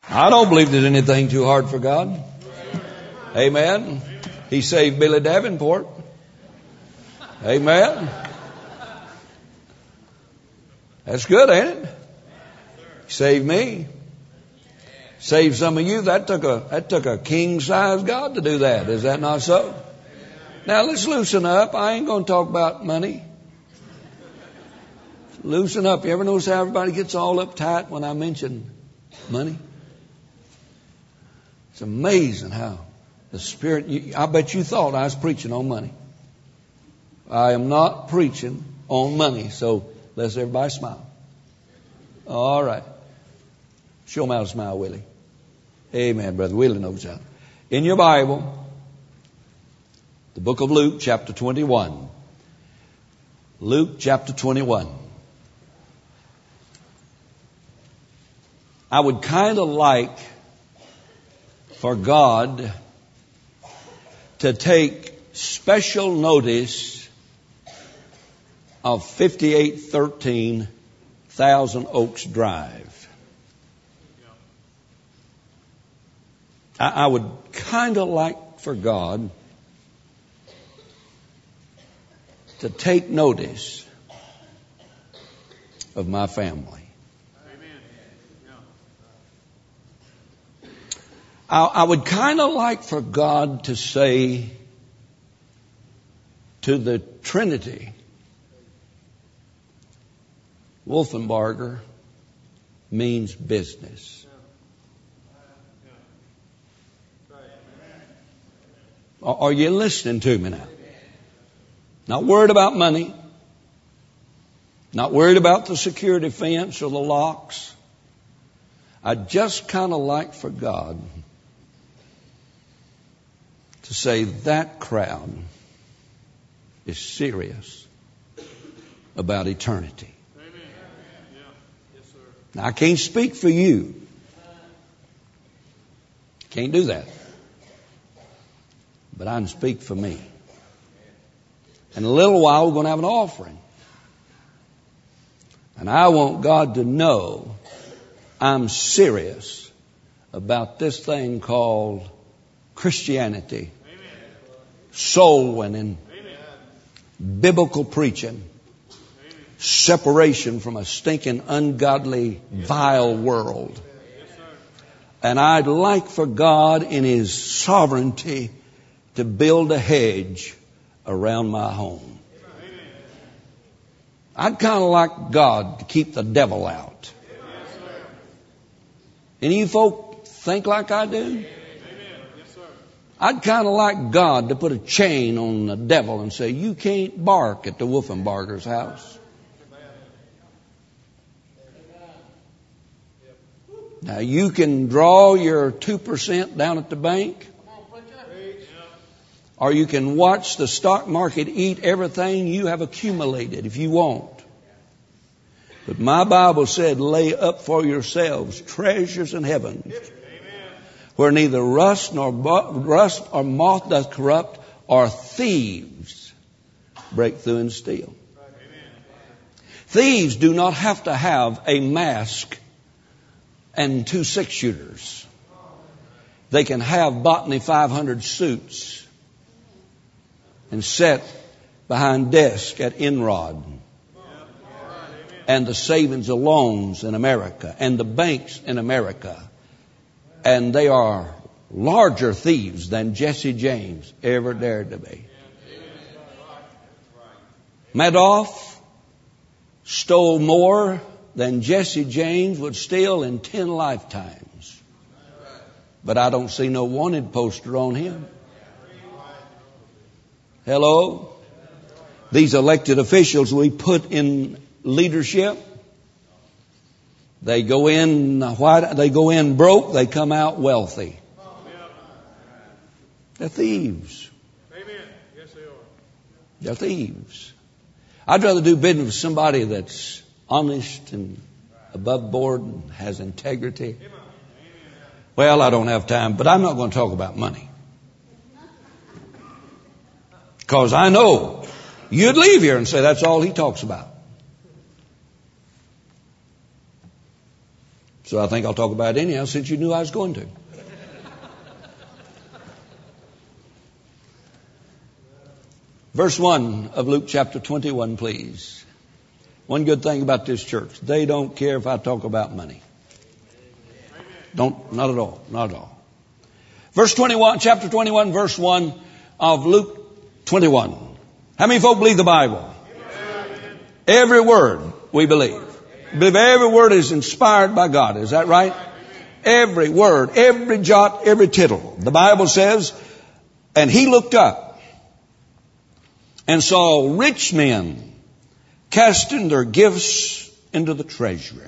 I don't believe there's anything too hard for God. Amen. He saved Billy Davenport. Amen. That's good, ain't it? He saved me. Saved some of you. That took a king-size God to do that. Is that not so? Now let's loosen up. I ain't going to talk about money. Loosen up. You ever notice how everybody gets all uptight when I mention money? It's amazing how the Spirit, I bet you thought I was preaching on money. I am not preaching on money, so let's everybody smile. All right. Show them how to smile, Willie. Amen, Brother Willie knows how. In your Bible, the book of Luke, chapter 21. Luke, chapter 21. I would kind of like for God to take special notice of 5813 Thousand Oaks Drive. I would kind of like for God to take notice of my family. I would kind of like for God to say to the Trinity, Wolfenbarger means business. Are you listening to me now? Not worried about money. Not worried about the security fence or the locks. I'd just kind of like for God to say that crowd is serious about eternity. Amen. Yeah. Yes, sir. Now, I can't speak for you. Can't do that. But I can speak for me. In a little while, we're going to have an offering. And I want God to know I'm serious about this thing called Christianity. Soul winning, biblical preaching, separation from a stinking, ungodly, vile world. And I'd like for God in His sovereignty to build a hedge around my home. I'd kind of like God to keep the devil out. Any of you folk think like I do? I'd kind of like God to put a chain on the devil and say, you can't bark at the Wolfenbarger's house. Now, you can draw your 2% down at the bank, or you can watch the stock market eat everything you have accumulated if you want. But my Bible said, lay up for yourselves treasures in heaven, where neither rust or moth doth corrupt, or thieves break through and steal. Thieves do not have to have a mask and 2 6-shooters. They can have Botany 500 suits and sit behind desk at Enrod and the savings and loans in America and the banks in America. And they are larger thieves than Jesse James ever dared to be. Madoff stole more than Jesse James would steal in 10 lifetimes. But I don't see no wanted poster on him. Hello? These elected officials we put in leadership, they go in broke, they come out wealthy. They're thieves. Amen. Yes, they are. They're thieves. I'd rather do business with somebody that's honest and above board and has integrity. Well, I don't have time, but I'm not going to talk about money. Because I know you'd leave here and say that's all he talks about. So I think I'll talk about it anyhow since you knew I was going to. Verse 1 of Luke chapter 21, please. One good thing about this church, they don't care if I talk about money. Not at all. Not at all. Verse 21, chapter 21, verse 1 of Luke 21. How many folk believe the Bible? Amen. Every word we believe. We believe every word is inspired by God. Is that right? Every word, every jot, every tittle. The Bible says, and he looked up and saw rich men casting their gifts into the treasury.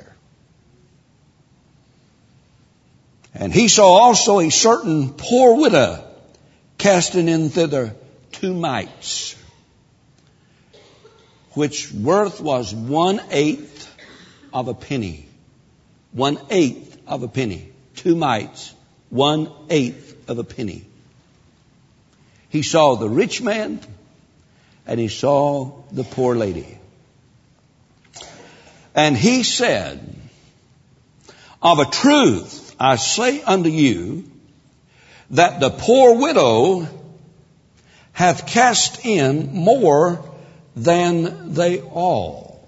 And he saw also a certain poor widow casting in thither 2 mites, which worth was 1/8 of a penny. 1/8 of a penny. 2 mites, 1/8 of a penny. He saw the rich man and he saw the poor lady. And he said, of a truth, I say unto you that the poor widow hath cast in more than they all.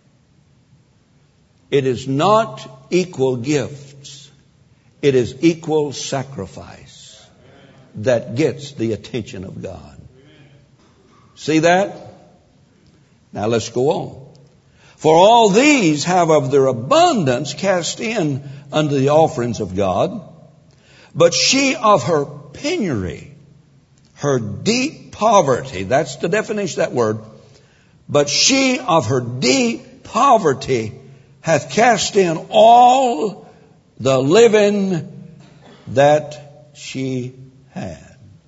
It is not equal gifts. It is equal sacrifice that gets the attention of God. See that? Now let's go on. For all these have of their abundance cast in unto the offerings of God, but she of her penury, her deep poverty, that's the definition of that word, but she of her deep poverty hath cast in all the living that she had.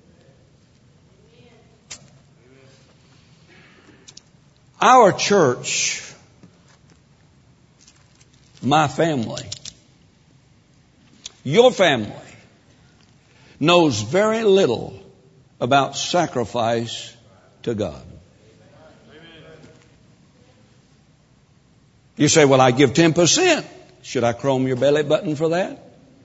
Our church, my family, your family, knows very little about sacrifice to God. You say, well, I give 10%. Should I chrome your belly button for that?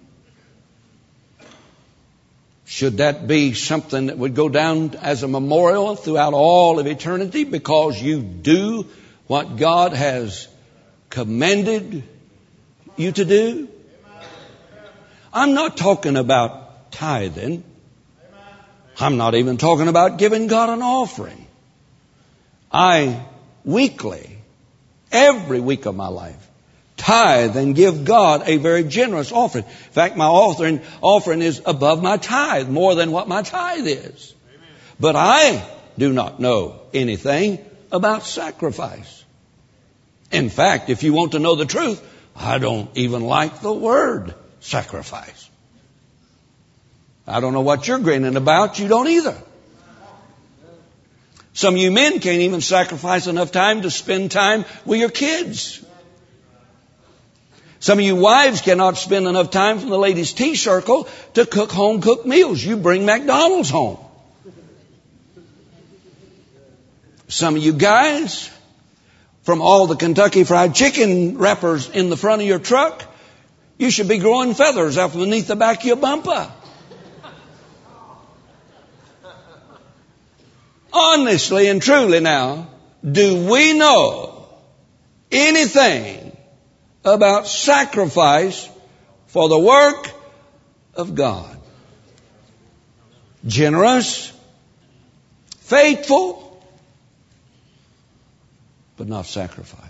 Should that be something that would go down as a memorial throughout all of eternity because you do what God has commended you to do? I'm not talking about tithing. I'm not even talking about giving God an offering. I weekly, every week of my life, tithe and give God a very generous offering. In fact, my offering is above my tithe, more than what my tithe is. Amen. But I do not know anything about sacrifice. In fact, if you want to know the truth, I don't even like the word sacrifice. I don't know what you're grinning about. You don't either. Some of you men can't even sacrifice enough time to spend time with your kids. Some of you wives cannot spend enough time from the ladies' tea circle to cook home-cooked meals. You bring McDonald's home. Some of you guys, from all the Kentucky Fried Chicken wrappers in the front of your truck, you should be growing feathers out from beneath the back of your bumper. Honestly and truly now, do we know anything about sacrifice for the work of God? Generous, faithful, but not sacrifice.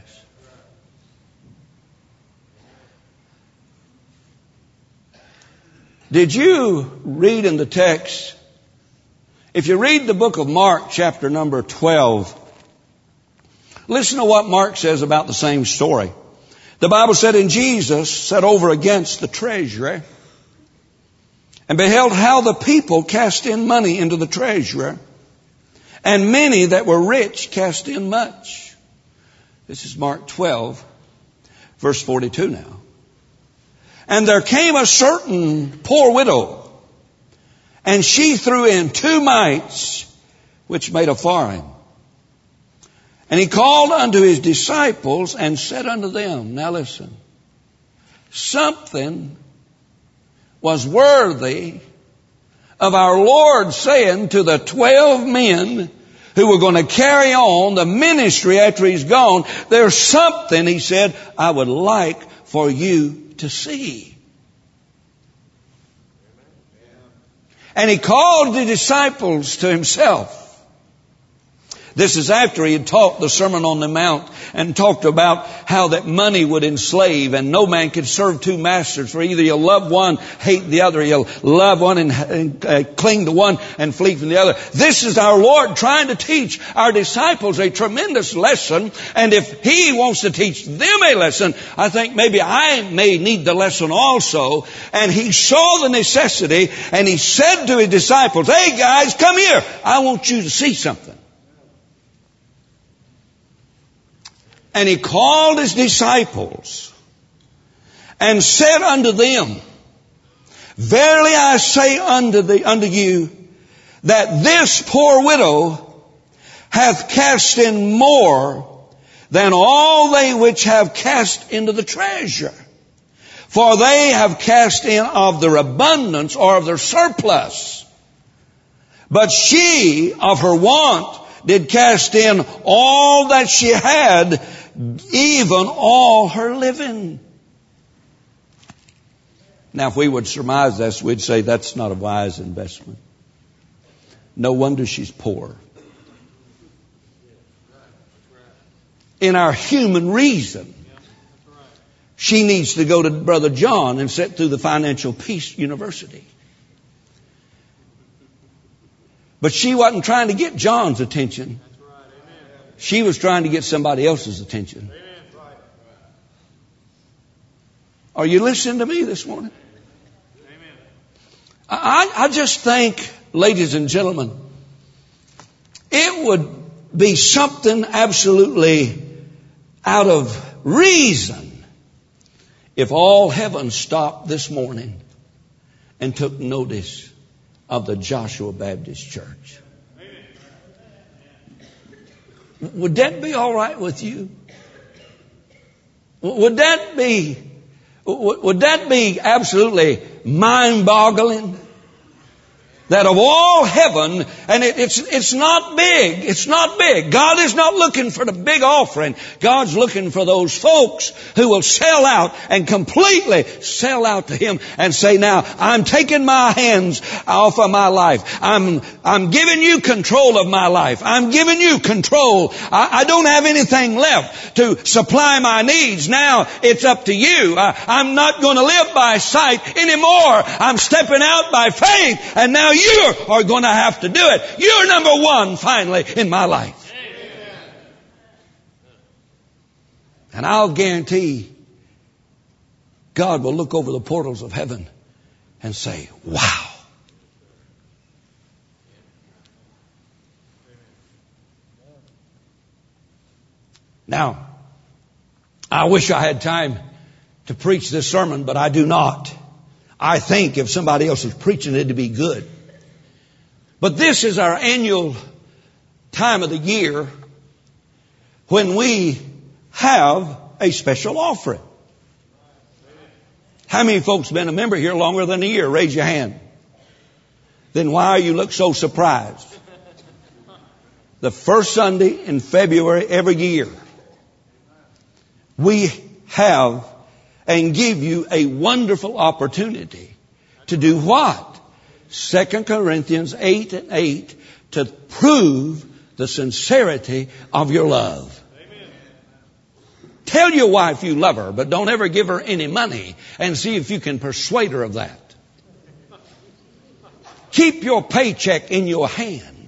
Did you read in the text? If you read the book of Mark, chapter number 12, listen to what Mark says about the same story. The Bible said, and Jesus sat over against the treasury and beheld how the people cast in money into the treasury, and many that were rich cast in much. This is Mark 12, verse 42 now. And there came a certain poor widow, and she threw in 2 mites, which made a farthing. And he called unto his disciples and said unto them, now listen, something was worthy of our Lord saying to the 12 men who were going to carry on the ministry after He's gone, there's something, He said, I would like for you to see. And He called the disciples to Himself. This is after He had taught the Sermon on the Mount and talked about how that money would enslave and no man could serve two masters, for either you'll love one, hate the other, you'll love one and cling to one and flee from the other. This is our Lord trying to teach our disciples a tremendous lesson, and if He wants to teach them a lesson, I think maybe I may need the lesson also. And He saw the necessity, and He said to His disciples, hey guys, come here, I want you to see something. And He called His disciples and said unto them, verily I say unto you, that this poor widow hath cast in more than all they which have cast into the treasure. For they have cast in of their abundance or of their surplus. But she of her want did cast in all that she had, even all her living. Now, if we would surmise this, we'd say that's not a wise investment. No wonder she's poor. In our human reason, she needs to go to Brother John and sit through the Financial Peace University. But she wasn't trying to get John's attention. She was trying to get somebody else's attention. Are you listening to me this morning? I just think, ladies and gentlemen, it would be something absolutely out of reason if all heaven stopped this morning and took notice of the Joshua Baptist Church. Would that be all right with you? Would that be absolutely mind-boggling? That of all heaven, and it's not big. It's not big. God is not looking for the big offering. God's looking for those folks who will sell out and completely sell out to Him and say, now, I'm taking my hands off of my life. I'm giving you control of my life. I'm giving you control. I don't have anything left to supply my needs. Now it's up to you. I'm not going to live by sight anymore. I'm stepping out by faith, and now you are going to have to do it. You're number one finally in my life. Amen. And I'll guarantee God will look over the portals of heaven and say, wow. Now, I wish I had time to preach this sermon, but I do not. I think if somebody else was preaching it, it'd be good. But this is our annual time of the year when we have a special offering. How many folks been a member here longer than a year? Raise your hand. Then why you look so surprised? The first Sunday in February every year, we have and give you a wonderful opportunity to do what? 2 Corinthians 8:8, to prove the sincerity of your love. Amen. Tell your wife you love her, but don't ever give her any money, and see if you can persuade her of that. Keep your paycheck in your hand.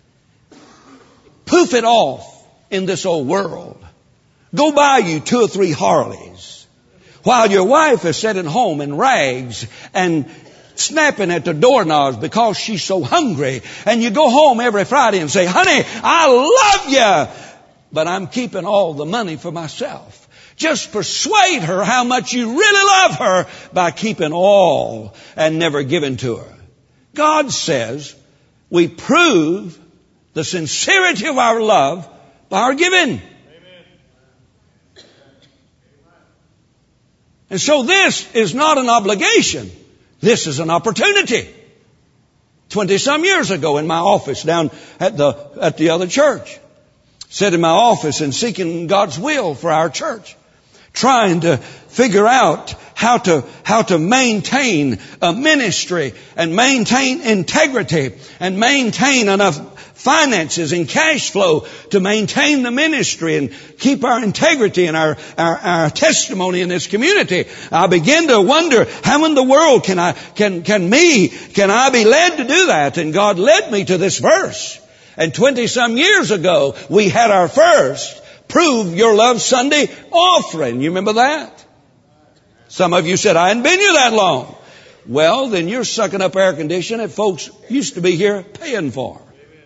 Poof it off in this old world. Go buy you 2 or 3 Harleys while your wife is sitting home in rags and snapping at the doorknobs because she's so hungry. And you go home every Friday and say, honey, I love you, but I'm keeping all the money for myself. Just persuade her how much you really love her by keeping all and never giving to her. God says we prove the sincerity of our love by our giving. And so this is not an obligation. This is an opportunity. 20-some years ago in my office down at the other church. Sat in my office and seeking God's will for our church. Trying to figure out how to maintain a ministry and maintain integrity and maintain enough finances and cash flow to maintain the ministry and keep our integrity and our testimony in this community. I began to wonder, how in the world can I be led to do that? And God led me to this verse. And 20-some years ago, we had our first Prove Your Love Sunday offering. You remember that? Some of you said, I hadn't been here that long. Well, then you're sucking up air conditioning that folks used to be here paying for.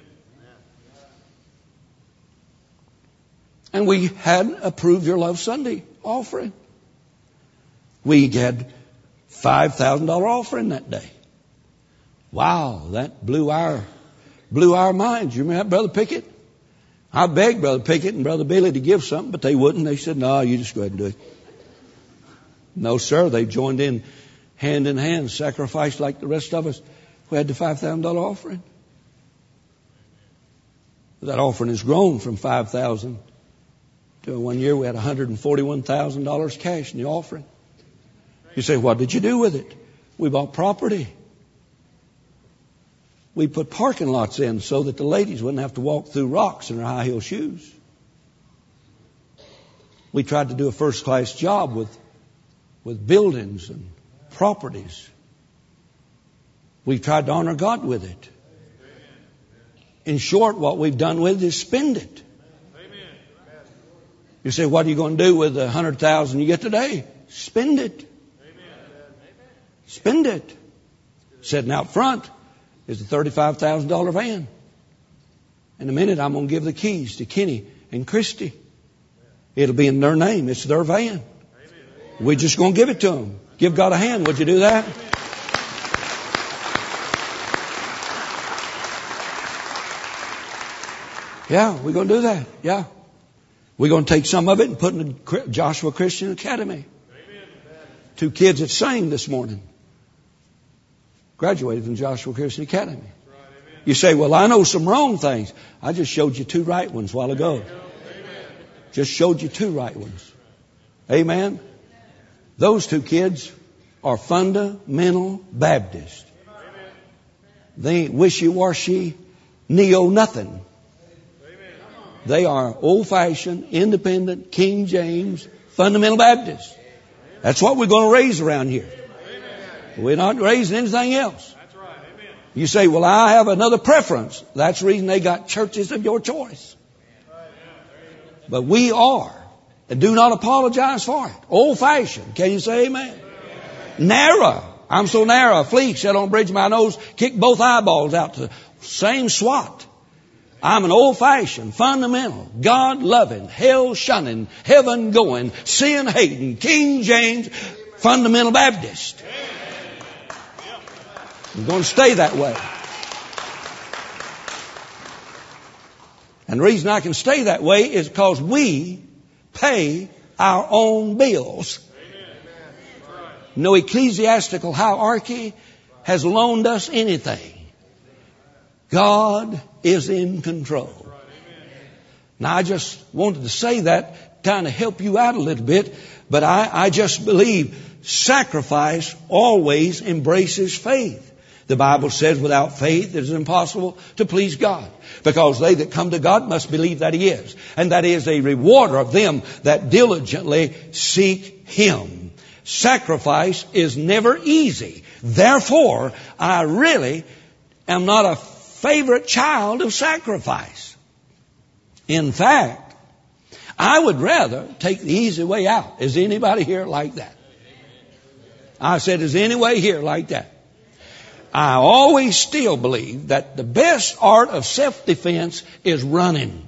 And we had a Prove Your Love Sunday offering. We had $5,000 offering that day. Wow, that blew our minds. You remember that, Brother Pickett? I begged Brother Pickett and Brother Billy to give something, but they wouldn't. They said, no, you just go ahead and do it. No, sir. They joined in hand, sacrificed like the rest of us. We had the $5,000 offering. That offering has grown from $5,000 to 1 year we had $141,000 cash in the offering. You say, what did you do with it? We bought property. We put parking lots in so that the ladies wouldn't have to walk through rocks in their high heel shoes. We tried to do a first class job with buildings and properties. We've tried to honor God with it. In short, what we've done with it is spend it. You say, what are you going to do with the $100,000 you get today? Spend it. Spend it. Sitting out front is a $35,000 van. In a minute, I'm going to give the keys to Kenny and Christy. It'll be in their name. It's their van. We're just going to give it to them. Give God a hand. Would you do that? Yeah, we're going to do that. Yeah. We're going to take some of it and put it in the Joshua Christian Academy. 2 kids that sang this morning graduated from Joshua Christian Academy. You say, well, I know some wrong things. I just showed you 2 right ones a while ago. Just showed you 2 right ones. Amen. Those 2 kids are fundamental Baptists. They ain't wishy-washy, neo-nothing. They are old-fashioned, independent, King James, fundamental Baptists. That's what we're going to raise around here. We're not raising anything else. You say, well, I have another preference. That's the reason they got churches of your choice. But we are. And do not apologize for it. Old-fashioned. Can you say amen? Narrow. I'm so narrow. A flea sat on the bridge of my nose, kicked both eyeballs out to the same swat. I'm an old-fashioned, fundamental, God-loving, hell-shunning, heaven-going, sin-hating, King James, fundamental Baptist. I'm going to stay that way. And the reason I can stay that way is because we pay our own bills. No ecclesiastical hierarchy has loaned us anything. God is in control. Now, I just wanted to say that, kind of help you out a little bit, but I just believe sacrifice always embraces faith. The Bible says without faith it is impossible to please God, because they that come to God must believe that He is, and that He is a rewarder of them that diligently seek Him. Sacrifice is never easy. Therefore, I really am not a favorite child of sacrifice. In fact, I would rather take the easy way out. Is anybody here like that? I said, is any way here like that? I always still believe that the best art of self-defense is running.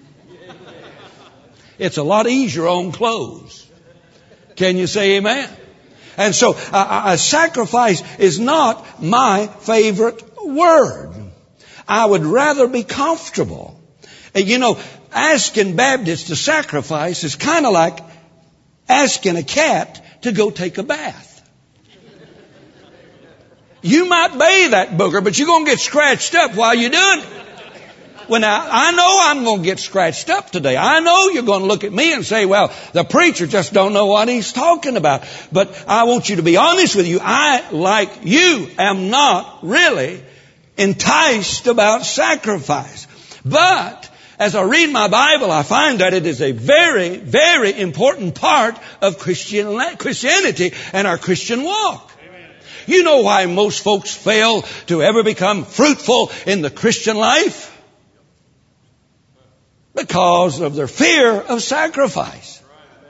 It's a lot easier on clothes. Can you say amen? And so a sacrifice is not my favorite word. I would rather be comfortable. And you know, asking Baptists to sacrifice is kind of like asking a cat to go take a bath. You might bathe that booger, but you're going to get scratched up while you're doing it. Well, now, I know I'm going to get scratched up today. I know you're going to look at me and say, well, the preacher just don't know what he's talking about. But I want you to be honest with you. I, like you, am not really enticed about sacrifice. But as I read my Bible, I find that it is a very, very important part of Christianity and our Christian walk. You know why most folks fail to ever become fruitful in the Christian life? Because of their fear of sacrifice.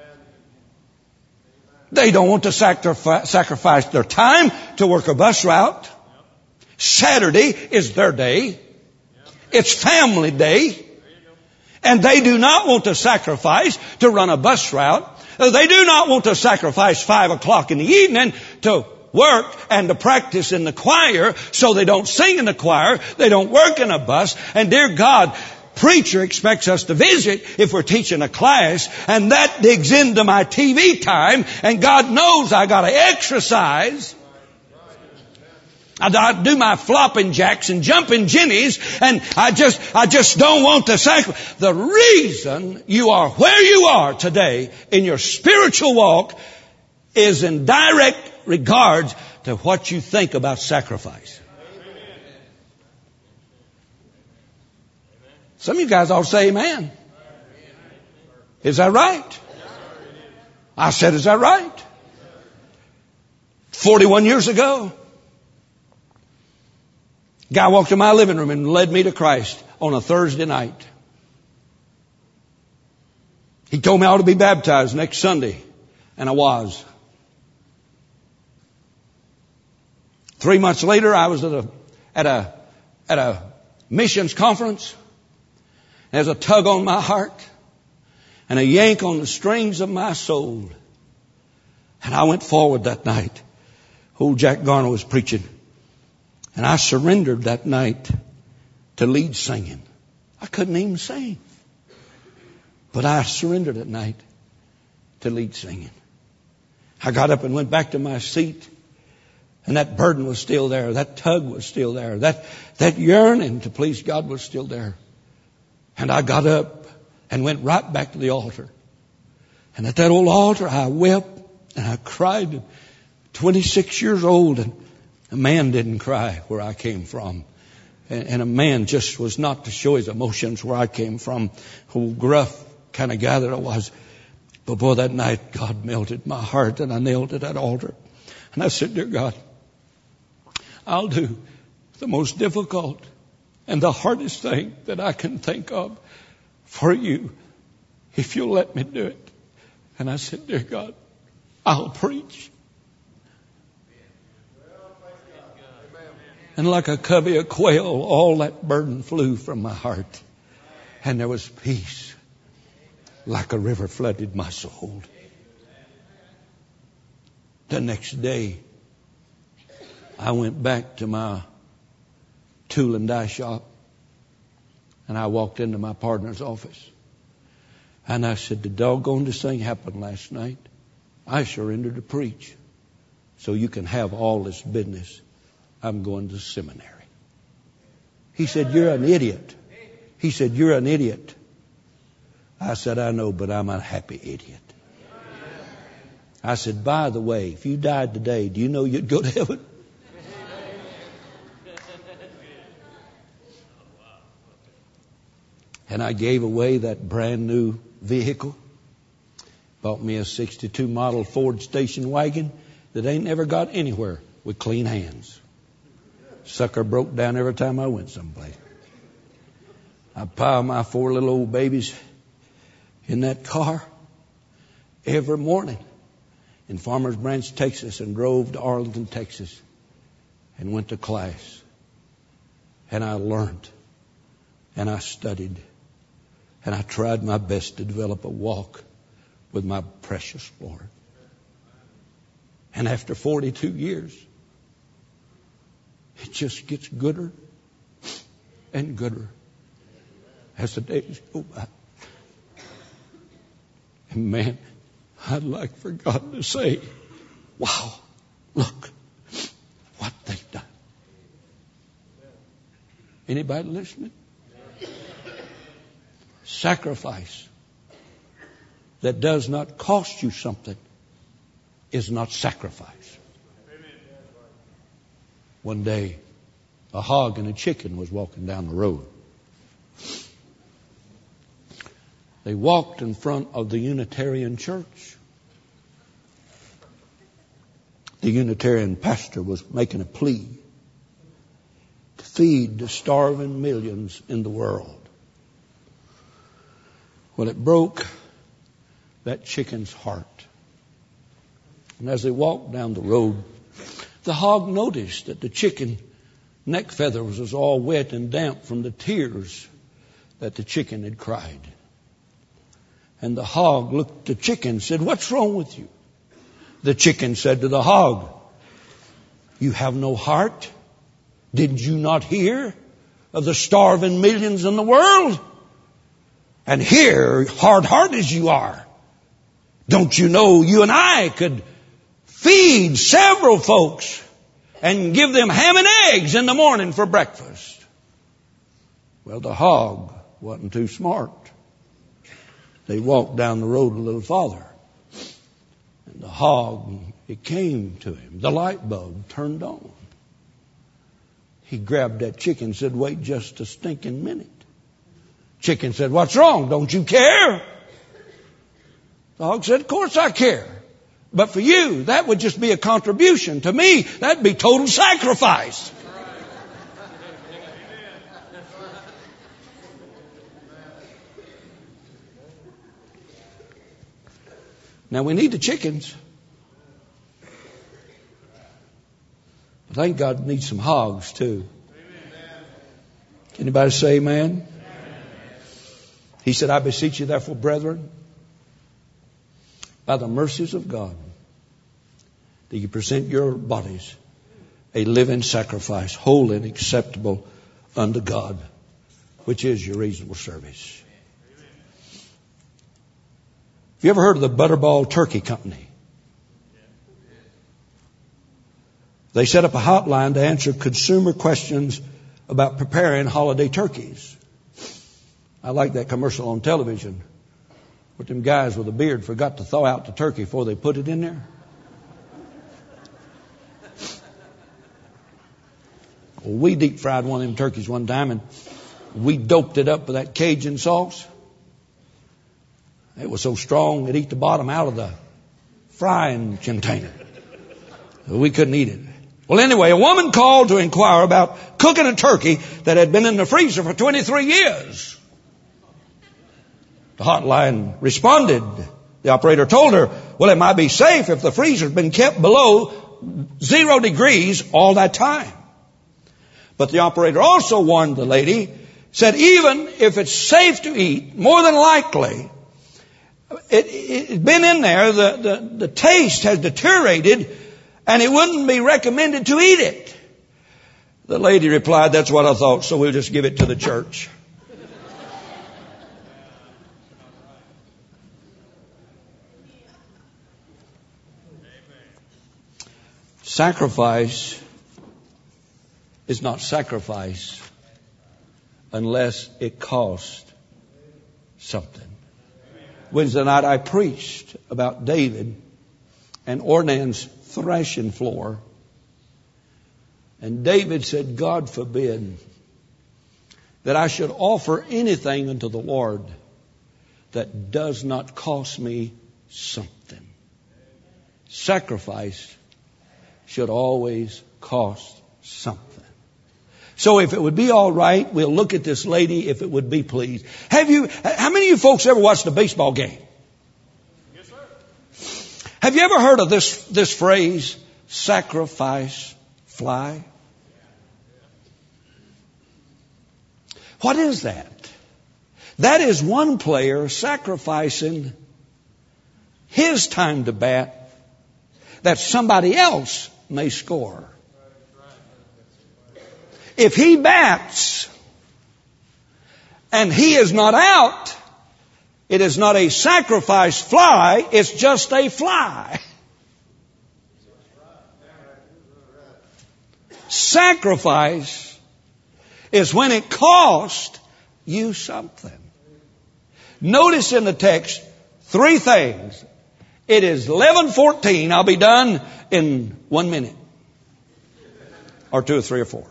They don't want to sacrifice their time to work a bus route. Saturday is their day. It's family day. And they do not want to sacrifice to run a bus route. They do not want to sacrifice 5 o'clock in the evening to work and to practice in the choir, so they don't sing in the choir, they don't work in a bus. And dear God, preacher expects us to visit if we're teaching a class, and that digs into my TV time, and God knows I got to exercise. I do my flopping jacks and jumping jennies, and I just don't want to sacrifice. The reason you are where you are today in your spiritual walk is in direct regards to what you think about sacrifice. Some of you guys ought to say amen. Is that right? I said, is that right? 41 years ago, a guy walked in my living room and led me to Christ on a Thursday night. He told me I ought to be baptized next Sunday, and I was. 3 months later, I was at a missions conference. There's a tug on my heart and a yank on the strings of my soul. And I went forward that night. Old Jack Garner was preaching. And I surrendered that night to lead singing. I couldn't even sing. But I surrendered at night to lead singing. I got up and went back to my seat. And that burden was still there. That tug was still there. That yearning to please God was still there. And I got up and went right back to the altar. And at that old altar, I wept and I cried. 26 years old, and a man didn't cry where I came from. And a man just was not to show his emotions where I came from. Old gruff kind of guy that I was. But boy, that night, God melted my heart, and I knelt at that altar. And I said, dear God, I'll do the most difficult and the hardest thing that I can think of for you if you'll let me do it. And I said, dear God, I'll preach. And like a covey of quail, all that burden flew from my heart. And there was peace like a river flooded my soul. The next day, I went back to my tool and die shop, and I walked into my partner's office. And I said, the doggone this thing happened last night. I surrendered to preach. So you can have all this business. I'm going to seminary. He said, you're an idiot. He said, you're an idiot. I said, I know, but I'm a happy idiot. I said, by the way, if you died today, do you know you'd go to heaven? And I gave away that brand new vehicle. Bought me a 62 model Ford station wagon that ain't never got anywhere with clean hands. Sucker broke down every time I went someplace. I piled my 4 little old babies in that car every morning in Farmers Branch, Texas, and drove to Arlington, Texas, and went to class. And I learned, and I studied, and I tried my best to develop a walk with my precious Lord. And after 42 years, it just gets gooder and gooder as the days go by. And man, I'd like for God to say, wow, look what they've done. Anybody listening? Sacrifice that does not cost you something is not sacrifice. One day, a hog and a chicken was walking down the road. They walked in front of the Unitarian church. The Unitarian pastor was making a plea to feed the starving millions in the world. Well, it broke that chicken's heart. And as they walked down the road, the hog noticed that the chicken neck feathers was all wet and damp from the tears that the chicken had cried. And the hog looked at the chicken and said, "What's wrong with you?" The chicken said to the hog, "You have no heart? Did you not hear of the starving millions in the world? And here, hard-hearted as you are, don't you know you and I could feed several folks and give them ham and eggs in the morning for breakfast?" Well, the hog wasn't too smart. They walked down the road a little farther. And the hog, it came to him. The light bulb turned on. He grabbed that chicken and said, "Wait just a stinking minute." Chicken said, "What's wrong? Don't you care?" The hog said, "Of course I care. But for you, that would just be a contribution. To me, that'd be total sacrifice." Now, we need the chickens. But thank God we need some hogs, too. Anybody say amen? He said, "I beseech you, therefore, brethren, by the mercies of God, that you present your bodies a living sacrifice, holy and acceptable unto God, which is your reasonable service." Have you ever heard of the Butterball Turkey Company? They set up a hotline to answer consumer questions about preparing holiday turkeys. I like that commercial on television where them guys with a beard forgot to thaw out the turkey before they put it in there. Well, we deep fried one of them turkeys one time, and we doped it up with that Cajun sauce. It was so strong it eat the bottom out of the frying container. We couldn't eat it. Well, anyway, a woman called to inquire about cooking a turkey that had been in the freezer for 23 years. The hotline responded. The operator told her, well, it might be safe if the freezer's been kept below 0 degrees all that time. But the operator also warned the lady, said even if it's safe to eat, more than likely, it's been in there, the taste has deteriorated, and it wouldn't be recommended to eat it. The lady replied, "That's what I thought, so we'll just give it to the church." Sacrifice is not sacrifice unless it costs something. Wednesday night I preached about David and Ornan's threshing floor. And David said, "God forbid that I should offer anything unto the Lord that does not cost me something." Sacrifice should always cost something. So if it would be all right, we'll look at this lady, if it would be pleased. How many of you folks ever watched a baseball game? Yes, sir. Have you ever heard of this phrase, sacrifice fly? What is that? That is one player sacrificing his time to bat that somebody else may score. If he bats and he is not out, it is not a sacrifice fly, it's just a fly. Sacrifice is when it cost you something. Notice in the text 3 things. It is 11:14. I'll be done in 1 minute. Or 2 or 3 or 4.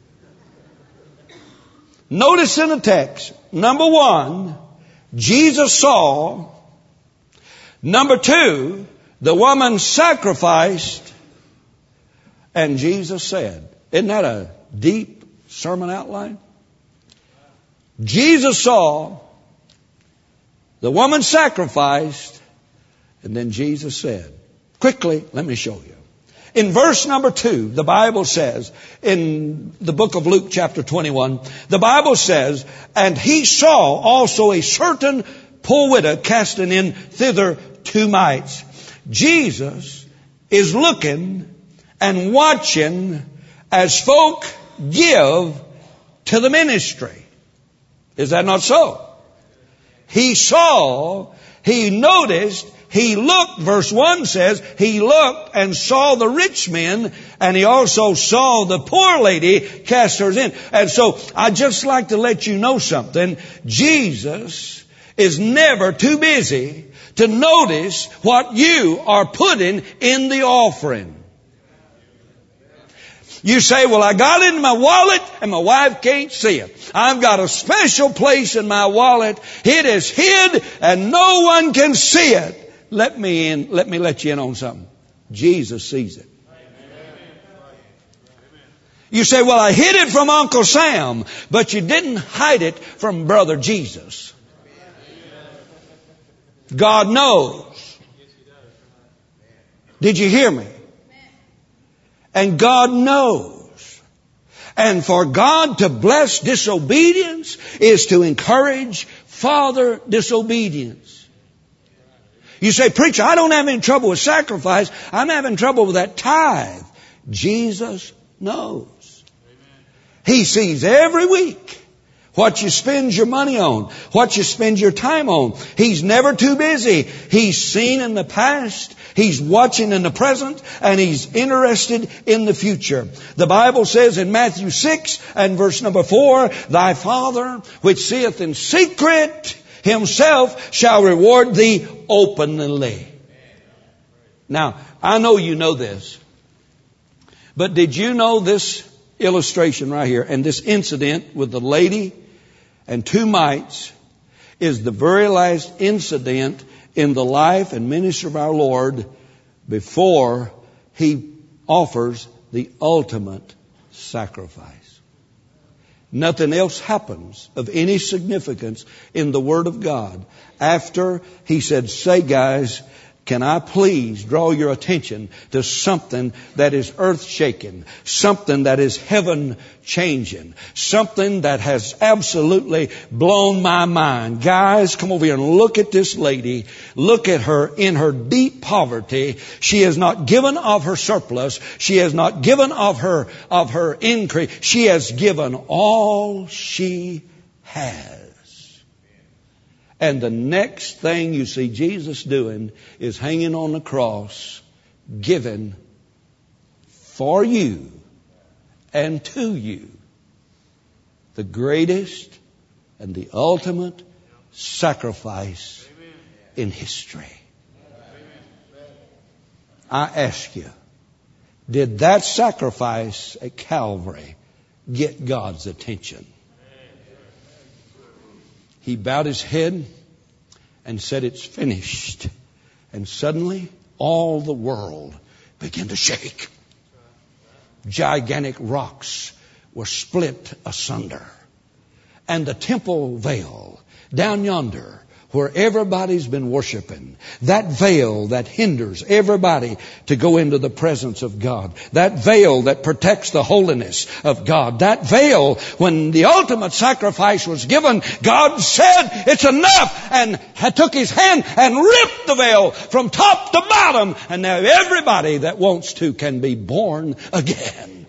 Notice in the text, number 1, Jesus saw. Number 2, the woman sacrificed. And Jesus said. Isn't that a deep sermon outline? Jesus saw. The woman sacrificed. And then Jesus said. Quickly, let me show you. In verse number 2, the Bible says, in the book of Luke chapter 21, the Bible says, and he saw also a certain poor widow casting in thither 2 mites. Jesus is looking and watching as folk give to the ministry. Is that not so? He saw, he noticed, he looked, verse 1 says, he looked and saw the rich men, and he also saw the poor lady cast hers in. And so I'd just like to let you know something. Jesus is never too busy to notice what you are putting in the offering. You say, well, I got it in my wallet and my wife can't see it. I've got a special place in my wallet. It is hid and no one can see it. Let me let you in on something. Jesus sees it. You say, well, I hid it from Uncle Sam, but you didn't hide it from Brother Jesus. God knows. Did you hear me? And God knows. And for God to bless disobedience is to encourage further disobedience. You say, preacher, I don't have any trouble with sacrifice. I'm having trouble with that tithe. Jesus knows. He sees every week what you spend your money on, what you spend your time on. He's never too busy. He's seen in the past. He's watching in the present, and He's interested in the future. The Bible says in Matthew 6 and verse number 4, thy Father which seeth in secret Himself shall reward thee openly. Now, I know you know this, but did you know this illustration right here and this incident with the lady and 2 mites is the very last incident in the life and ministry of our Lord before He offers the ultimate sacrifice. Nothing else happens of any significance in the Word of God after He said, say guys, can I please draw your attention to something that is earth-shaking, something that is heaven-changing, something that has absolutely blown my mind. Guys, come over here and look at this lady. Look at her in her deep poverty. She has not given of her surplus. She has not given of her increase. She has given all she has. And the next thing you see Jesus doing is hanging on the cross, giving for you and to you the greatest and the ultimate sacrifice in history. I ask you, did that sacrifice at Calvary get God's attention? He bowed His head and said, it's finished. And suddenly, all the world began to shake. Gigantic rocks were split asunder. And the temple veil down yonder, where everybody's been worshiping, that veil that hinders everybody to go into the presence of God, that veil that protects the holiness of God, that veil, when the ultimate sacrifice was given, God said, it's enough, and took His hand and ripped the veil from top to bottom, and now everybody that wants to can be born again.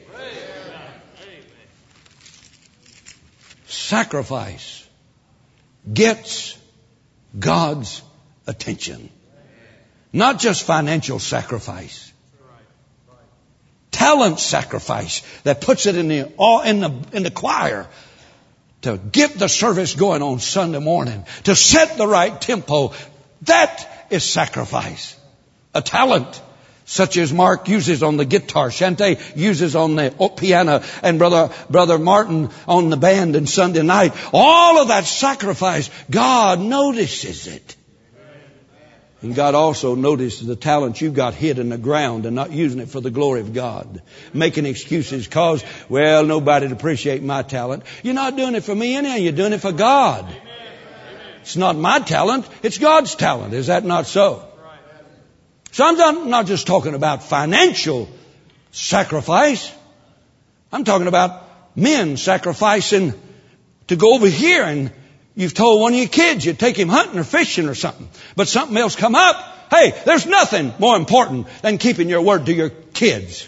Sacrifice gets God's attention. Not just financial sacrifice. talent sacrifice that puts it in the choir to get the service going on Sunday morning, to set the right tempo. That is sacrifice. A talent such as Mark uses on the guitar, Shante uses on the piano, and Brother Martin on the band and Sunday night. All of that sacrifice, God notices it. And God also notices the talent you've got hid in the ground and not using it for the glory of God. Making excuses cause, well, nobody'd appreciate my talent. You're not doing it for me anyhow. You're doing it for God. It's not my talent. It's God's talent. Is that not so? So I'm not just talking about financial sacrifice. I'm talking about men sacrificing to go over here, and you've told one of your kids you'd take him hunting or fishing or something, but something else come up. Hey, there's nothing more important than keeping your word to your kids.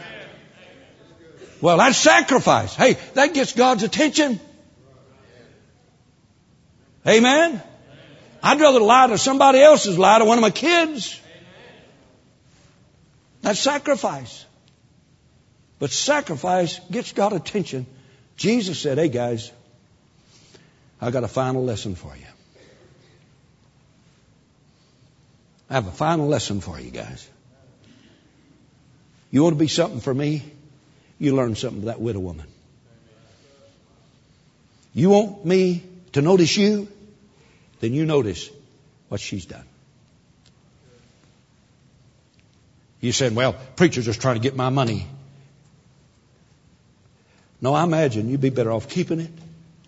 Well, that's sacrifice. Hey, that gets God's attention. Amen. I'd rather lie to somebody else's lie to one of my kids. That's sacrifice. But sacrifice gets God attention. Jesus said, hey guys, I got a final lesson for you. I have a final lesson for you guys. You want to be something for me? You learn something from that widow woman. You want me to notice you? Then you notice what she's done. You said, well, preacher's just trying to get my money. No, I imagine you'd be better off keeping it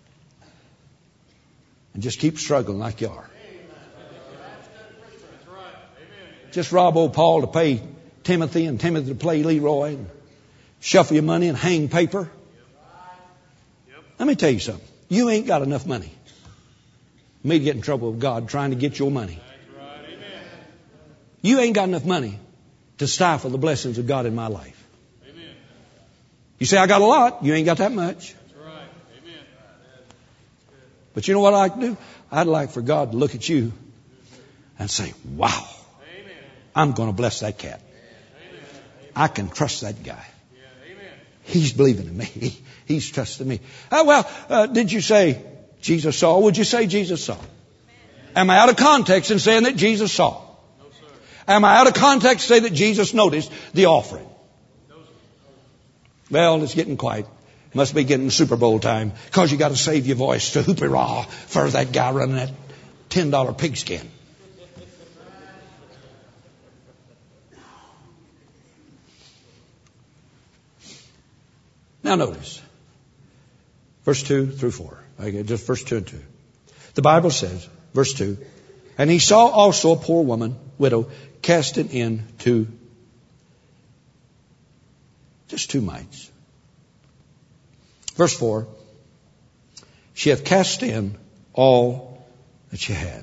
and just keep struggling like you are. Just rob old Paul to pay Timothy and Timothy to pay Leroy and shuffle your money and hang paper. Let me tell you something. You ain't got enough money. Me to get in trouble with God trying to get your money. You ain't got enough money to stifle the blessings of God in my life. Amen. You say, I got a lot. You ain't got that much. That's right. Amen. But you know what I like to do? I'd like for God to look at you and say, wow, amen. I'm going to bless that cat. Amen. I can trust that guy. Yeah, amen. He's believing in me. He's trusting me. Did you say Jesus saw? Would you say Jesus saw? Am I out of context in saying that Jesus saw? Am I out of context to say that Jesus noticed the offering? Well, it's getting quiet. Must be getting Super Bowl time because you got to save your voice to hoopee-raw for that guy running that $10 pigskin. Now notice, verse 2 through 4. Okay, just verse 2 and 2. The Bible says, verse 2, and he saw also a poor woman, widow, casting in just 2 mites. Verse 4, she hath cast in all that she had.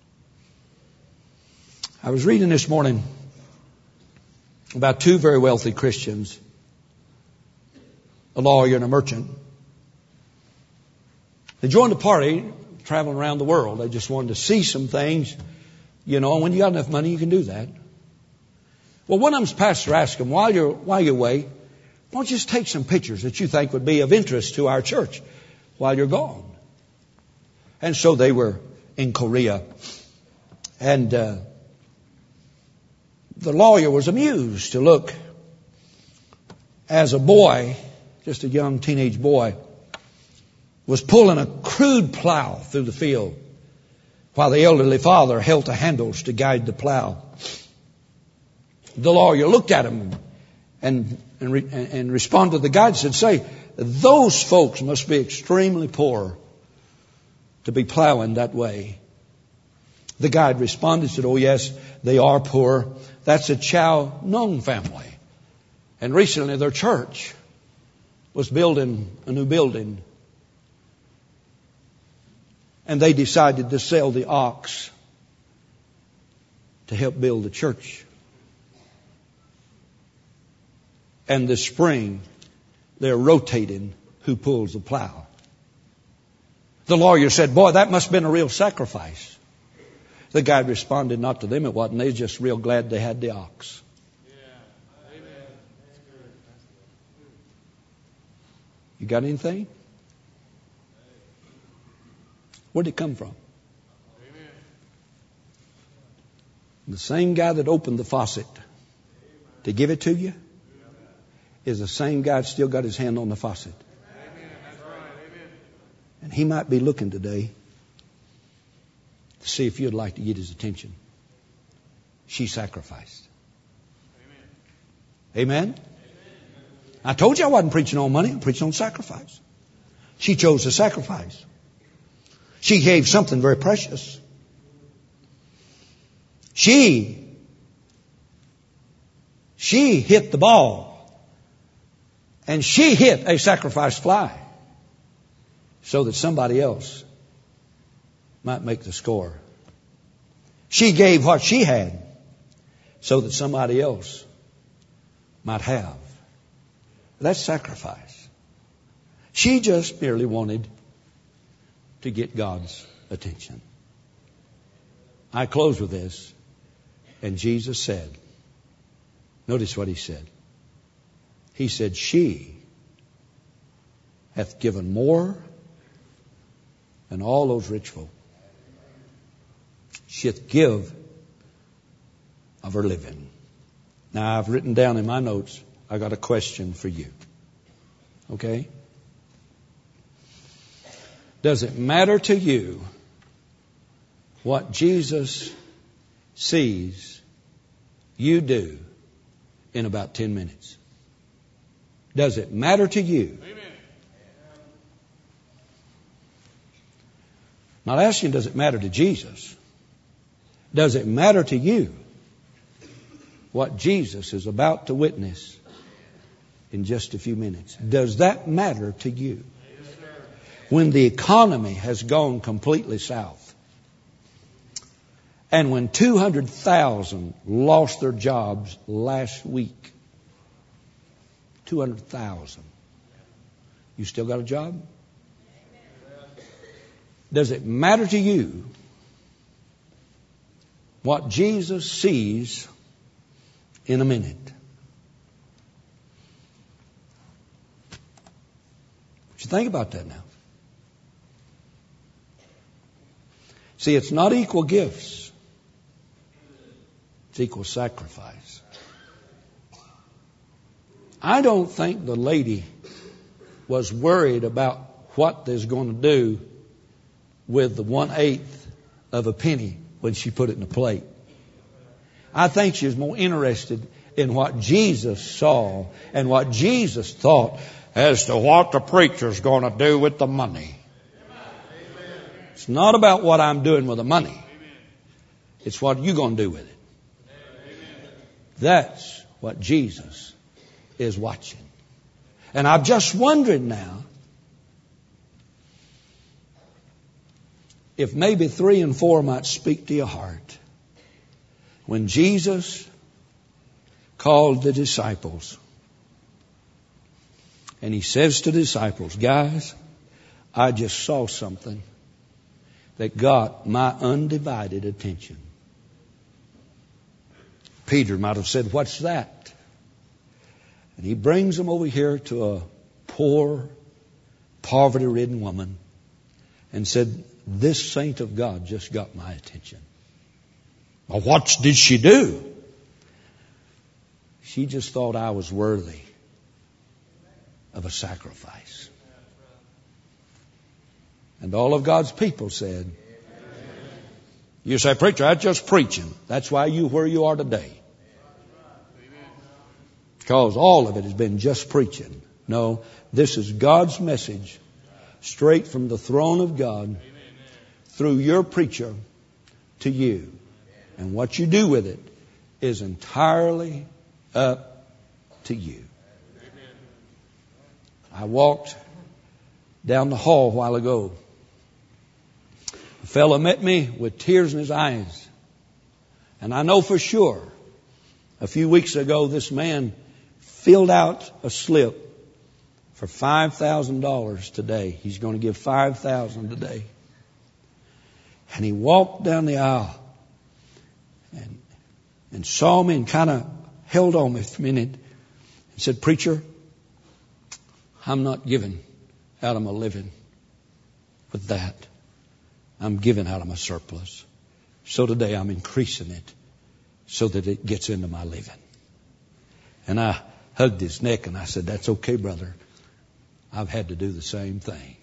I was reading this morning about 2 very wealthy Christians, a lawyer and a merchant. They joined a party traveling around the world. They just wanted to see some things. You know, when you got enough money, you can do that. Well, one of them's pastor asked him, while you're away, why don't you just take some pictures that you think would be of interest to our church while you're gone? And so they were in Korea. And the lawyer was amused to look as a boy, just a young teenage boy, was pulling a crude plow through the field while the elderly father held the handles to guide the plow. The lawyer looked at him and responded to the guidance and say, those folks must be extremely poor to be plowing that way. The guide responded, said, oh yes, they are poor. That's a Chow Nung family. And recently their church was building a new building. And they decided to sell the ox to help build the church. And this spring, they're rotating who pulls the plow. The lawyer said, boy, that must have been a real sacrifice. The guy responded, not to them it wasn't. They were just real glad they had the ox. You got anything? Where'd it come from? The same guy that opened the faucet to give it to you is the same guy that still got his hand on the faucet. And he might be looking today to see if you'd like to get his attention. She sacrificed. Amen? I told you I wasn't preaching on money. I'm preaching on sacrifice. She chose to sacrifice. She gave something very precious. She hit the ball. And she hit a sacrifice fly so that somebody else might make the score. She gave what she had so that somebody else might have. That's sacrifice. She just merely wanted to get God's attention. I close with this. And Jesus said, notice what he said. He said, she hath given more than all those rich folk. She hath give of her living. Now, I've written down in my notes, I got a question for you. Okay? Does it matter to you what Jesus sees you do in about 10 minutes? Does it matter to you? Amen. Not asking, does it matter to Jesus? Does it matter to you what Jesus is about to witness in just a few minutes? Does that matter to you? Yes, sir. When the economy has gone completely south, and when 200,000 lost their jobs last week, 200,000, you still got a job? Does it matter to you what Jesus sees in a minute? What you think about that now? See, it's not equal gifts. It's equal sacrifice. I don't think the lady was worried about what they're going to do with the 1/8 of a penny when she put it in a plate. I think she was more interested in what Jesus saw and what Jesus thought as to what the preacher's going to do with the money. It's not about what I'm doing with the money. It's what you're going to do with it. That's what Jesus is watching. And I'm just wondering now if maybe 3 and 4 might speak to your heart. When Jesus called the disciples, and he says to the disciples, guys, I just saw something that got my undivided attention. Peter might have said, what's that? And he brings them over here to a poor, poverty-ridden woman and said, this saint of God just got my attention. Well, what did she do? She just thought I was worthy of a sacrifice. And all of God's people said, you say, preacher, that's just preaching. That's why you where you are today. Because all of it has been just preaching. No, this is God's message straight from the throne of God through your preacher to you. And what you do with it is entirely up to you. I walked down the hall a while ago. A fellow met me with tears in his eyes. And I know for sure, a few weeks ago, this man filled out a slip for $5,000 today. He's going to give $5,000 today. And he walked down the aisle and saw me and kind of held on me for a minute and said, preacher, I'm not giving out of my living with that. I'm giving out of my surplus. So today I'm increasing it so that it gets into my living. And I hugged his neck and I said, that's okay, brother. I've had to do the same thing.